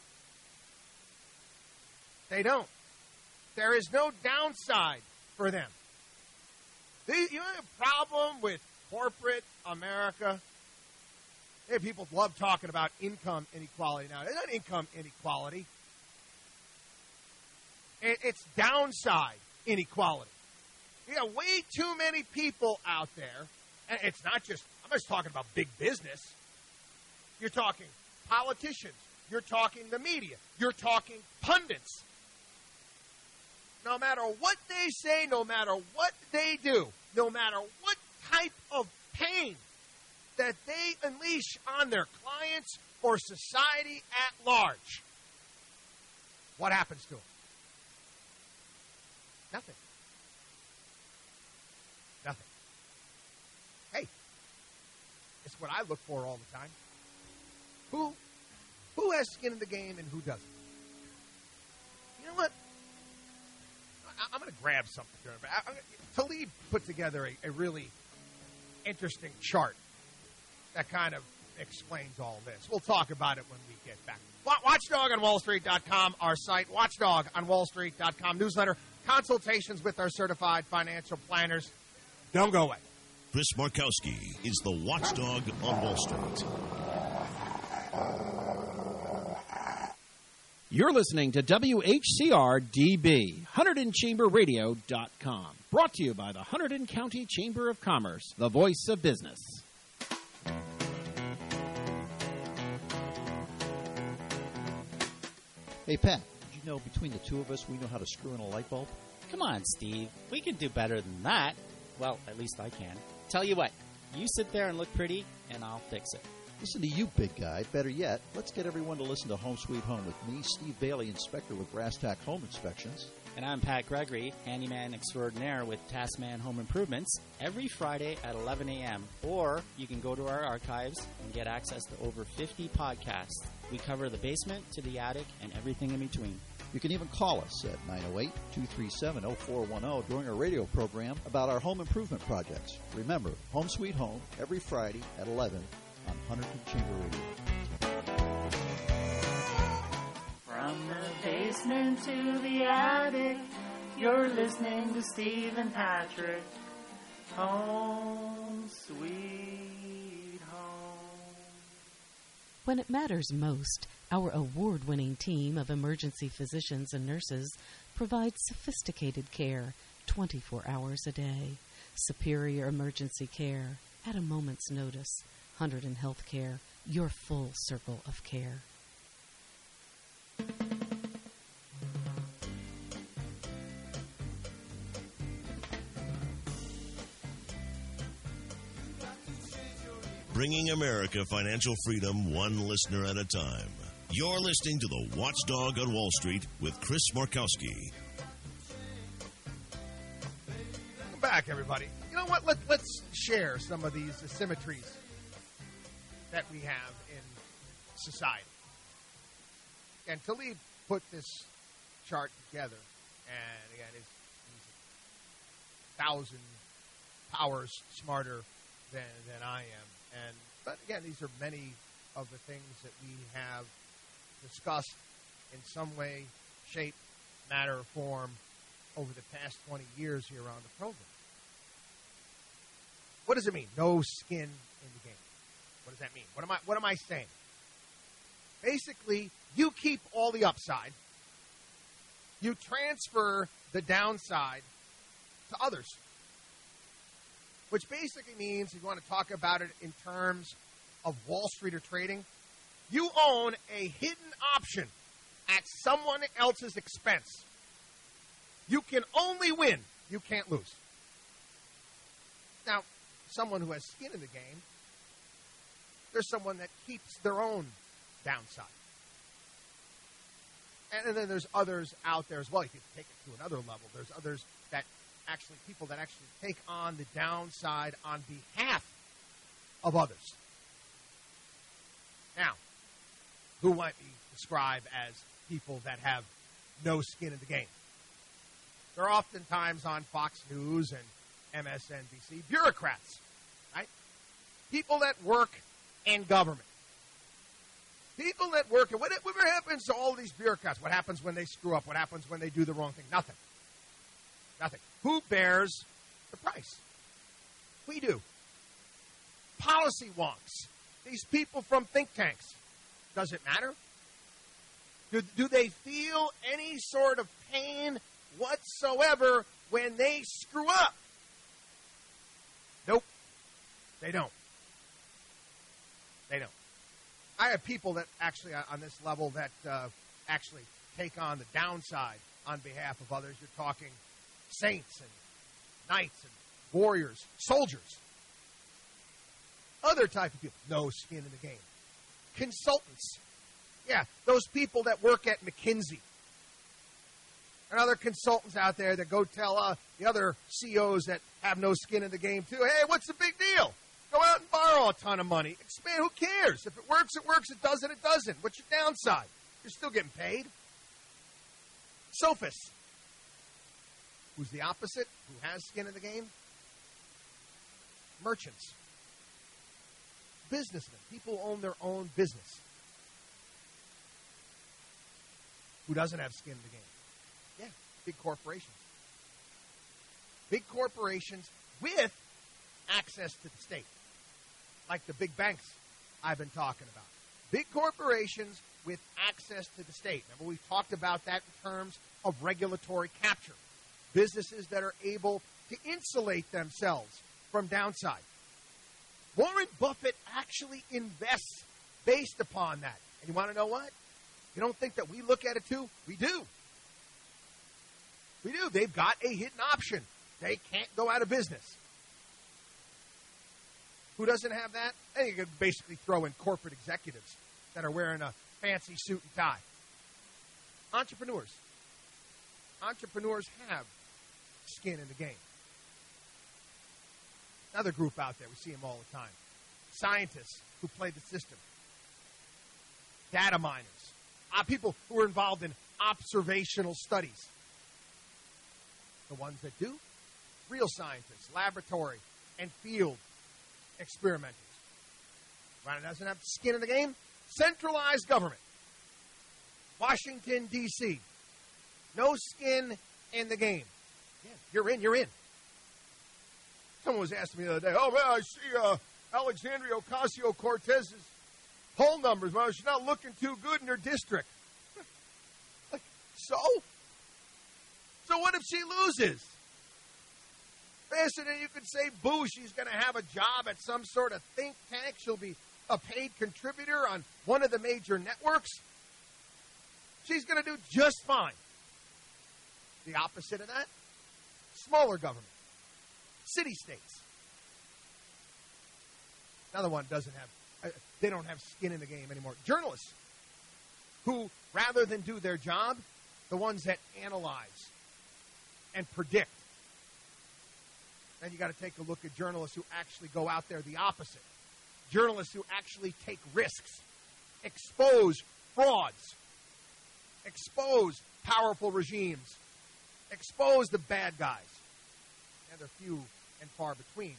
They don't. There is no downside for them. You have a problem with corporate America? Hey, people love talking about income inequality now. It's not income inequality. It's downside inequality. You got way too many people out there. And it's not just, I'm just talking about big business. You're talking politicians. You're talking the media. You're talking pundits. No matter what they say, no matter what they do, no matter what type of pain that they unleash on their clients or society at large, what happens to them? Nothing. Nothing. Hey, it's what I look for all the time. Who has skin in the game and who doesn't? You know what? I'm going to grab something here. Talib put together a really interesting chart that kind of explains all this. We'll talk about it when we get back. WatchDogOnWallStreet.com, our site. WatchDogOnWallStreet.com newsletter. Consultations with our certified financial planners. Don't go away. Chris Markowski is the watchdog on Wall Street. You're listening to WHCR-DB, HunterdonChamberRadio.com. Brought to you by the Hunterdon County Chamber of Commerce, the voice of business. Hey, Pat, did you know between the two of us we know how to screw in a light bulb? Come on, Steve. We can do better than that. Well, at least I can. Tell you what, you sit there and look pretty, and I'll fix it. Listen to you, big guy. Better yet, let's get everyone to listen to Home Sweet Home with me, Steve Bailey, inspector with Brass Tack Home Inspections. And I'm Pat Gregory, handyman extraordinaire with Taskman Home Improvements, every Friday at 11 a.m. Or you can go to our archives and get access to over 50 podcasts. We cover the basement to the attic and everything in between. You can even call us at 908-237-0410 during our radio program about our home improvement projects. Remember, Home Sweet Home, every Friday at 11 on Huntington Chamber Radio. From the basement to the attic, you're listening to Steve and Patrick. Home Sweet Home. When it matters most, our award-winning team of emergency physicians and nurses provides sophisticated care 24 hours a day. Superior emergency care at a moment's notice. Hunterdon Healthcare, your full circle of care. Bringing America financial freedom one listener at a time. You're listening to The Watchdog on Wall Street with Chris Markowski. Welcome back, everybody. You know what? Let's share some of these asymmetries that we have in society. And Talib put this chart together, and again, he's 1,000 powers smarter than I am. But again, these are many of the things that we have discussed in some way, shape, matter, or form over the past 20 years here on the program. What does it mean? No skin in the game. What does that mean? What am I saying? Basically, you keep all the upside. You transfer the downside to others. Which basically means, if you want to talk about it in terms of Wall Street or trading, you own a hidden option at someone else's expense. You can only win. You can't lose. Now, someone who has skin in the game, there's someone that keeps their own downside. And then there's others out there as well. You can take it to another level. There's others that people that actually take on the downside on behalf of others. Now, who might we describe as people that have no skin in the game? They're oftentimes on Fox News and MSNBC, bureaucrats, right? People that work in government. People that work, and whatever happens to all these bureaucrats? What happens when they screw up? What happens when they do the wrong thing? Nothing. Nothing. Who bears the price? We do. Policy wonks. These people from think tanks. Does it matter? Do they feel any sort of pain whatsoever when they screw up? Nope. They don't. They don't. I have people that actually on this level that actually take on the downside on behalf of others. You're talking saints and knights and warriors, soldiers. Other type of people, no skin in the game. Consultants. Yeah, those people that work at McKinsey. And other consultants out there that go tell the other CEOs that have no skin in the game too, hey, what's the big deal? Go out and borrow a ton of money. Expand, who cares? If it works, it works. It doesn't, it doesn't. What's your downside? You're still getting paid. Sophists. Who's the opposite? Who has skin in the game? Merchants. Businessmen. People who own their own business. Who doesn't have skin in the game? Yeah, big corporations. Big corporations with access to the state. Like the big banks I've been talking about. Big corporations with access to the state. Remember, we've talked about that in terms of regulatory capture. Businesses that are able to insulate themselves from downside. Warren Buffett actually invests based upon that. And you want to know what? You don't think that we look at it too? We do. We do. They've got a hidden option. They can't go out of business. Who doesn't have that? I think you could basically throw in corporate executives that are wearing a fancy suit and tie. Entrepreneurs. entrepreneurs have skin in the game. Another group out there, we see them all the time. Scientists who play the system. Data miners. People who are involved in observational studies. The ones that do. Real scientists, laboratory, and field experimenters. Right, doesn't have skin in the game. Centralized government. Washington, D.C. No skin in the game. Yeah, you're in, you're in. Someone was asking me the other day, oh, man, I see Alexandria Ocasio-Cortez's poll numbers. Well, she's not looking too good in her district. Like, so? So what if she loses? Faster than you could say, boo, she's going to have a job at some sort of think tank. She'll be a paid contributor on one of the major networks. She's going to do just fine. The opposite of that, smaller government. City-states. Another one doesn't have, they don't have skin in the game anymore. Journalists who, rather than do their job, the ones that analyze and predict. Then you got to take a look at journalists who actually go out there the opposite. Journalists who actually take risks, expose frauds, expose powerful regimes, expose the bad guys. And they're few and far between.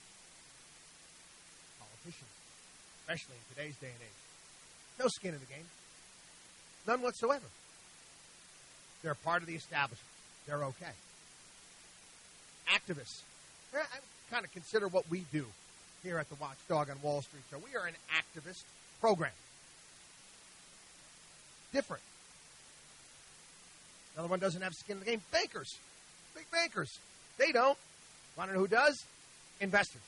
Politicians, especially in today's day and age. No skin in the game. None whatsoever. They're part of the establishment. They're okay. Activists. I kind of consider what we do here at the Watchdog on Wall Street show. We are an activist program. Different. Another one doesn't have skin in the game. Bankers. Big bankers. They don't. Want to know who does? Investors.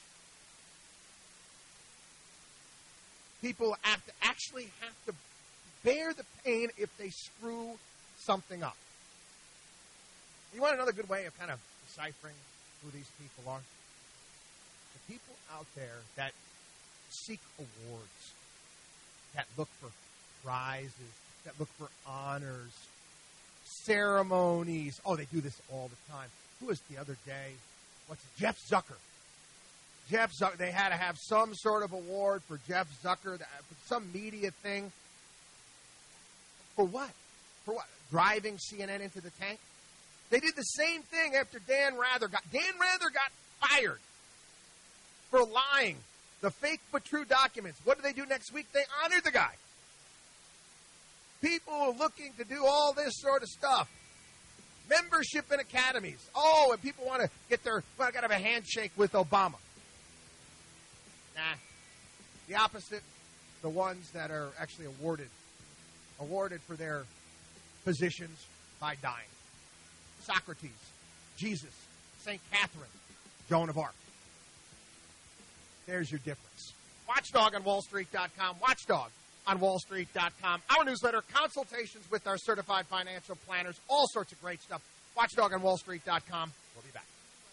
People actually have to bear the pain if they screw something up. You want another good way of kind of deciphering who these people are? The people out there that seek awards, that look for prizes, that look for honors, ceremonies. Oh, they do this all the time. Who was the other day? Jeff Zucker. Jeff Zucker. They had to have some sort of award for Jeff Zucker, some media thing. For what? For what? Driving CNN into the tank? They did the same thing after Dan Rather got fired for lying. The fake but true documents. What do they do next week? They honored the guy. People are looking to do all this sort of stuff. Membership in academies. Oh, and people want to get got to have a handshake with Obama. Nah. The opposite, the ones that are actually awarded for their positions by dying. Socrates, Jesus, St. Catherine, Joan of Arc. There's your difference. Watchdog on WallStreet.com. Watchdog on WallStreet.com. Our newsletter, consultations with our certified financial planners, all sorts of great stuff. Watchdog on WallStreet.com. We'll be back.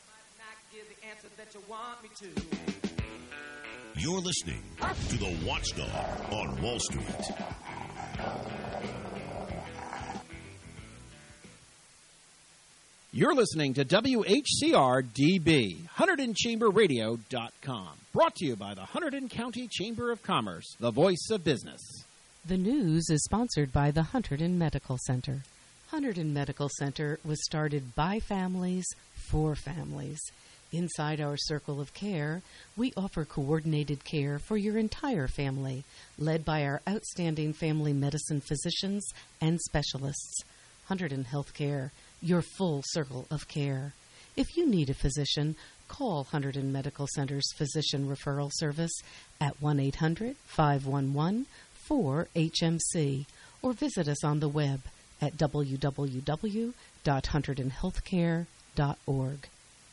You're listening to the Watchdog on Wall Street. You're listening to WHCR-DB, HunterdonChamberRadio.com. Brought to you by the Hunterdon County Chamber of Commerce, the voice of business. The news is sponsored by the Hunterdon Medical Center. Hunterdon Medical Center was started by families for families. Inside our circle of care, we offer coordinated care for your entire family, led by our outstanding family medicine physicians and specialists. Hunterdon Healthcare, your full circle of care. If you need a physician, call Hunterdon Medical Center's Physician Referral Service at 1-800-511-4HMC or visit us on the web at www.hunterdonhealthcare.org.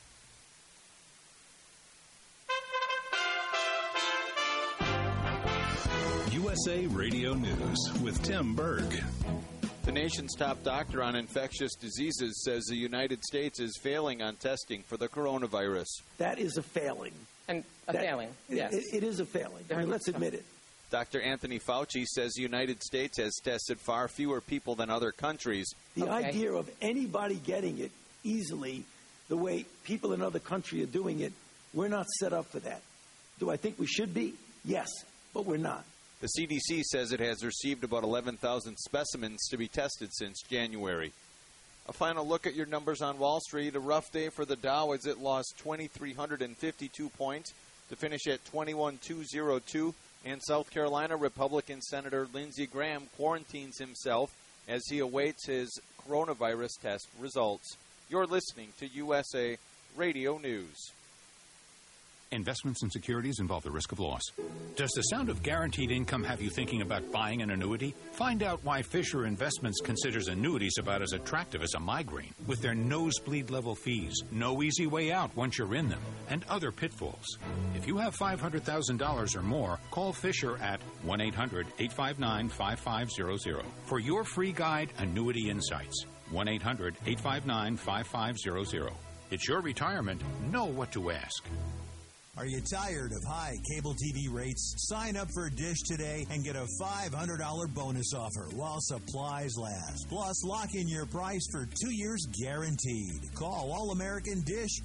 USA Radio News with Tim Berg. The nation's top doctor on infectious diseases says the United States is failing on testing for the coronavirus. That is a failing. And failing, yes. It is a failing. I mean, let's admit it. Dr. Anthony Fauci says the United States has tested far fewer people than other countries. The idea of anybody getting it easily, the way people in other countries are doing it, we're not set up for that. Do I think we should be? Yes, but we're not. The CDC says it has received about 11,000 specimens to be tested since January. A final look at your numbers on Wall Street. A rough day for the Dow as it lost 2,352 points to finish at 21,202. In South Carolina, Republican Senator Lindsey Graham quarantines himself as he awaits his coronavirus test results. You're listening to USA Radio News. Investments in securities involve the risk of loss. Does the sound of guaranteed income have you thinking about buying an annuity? Find out why Fisher Investments considers annuities about as attractive as a migraine, with their nosebleed-level fees, no easy way out once you're in them, and other pitfalls. If you have $500,000 or more, call Fisher at 1-800-859-5500 for your free guide, Annuity Insights. 1-800-859-5500. It's your retirement. Know what to ask. Are you tired of high cable TV rates? Sign up for Dish today and get a $500 bonus offer while supplies last. Plus, lock in your price for 2 years guaranteed. Call All American Dish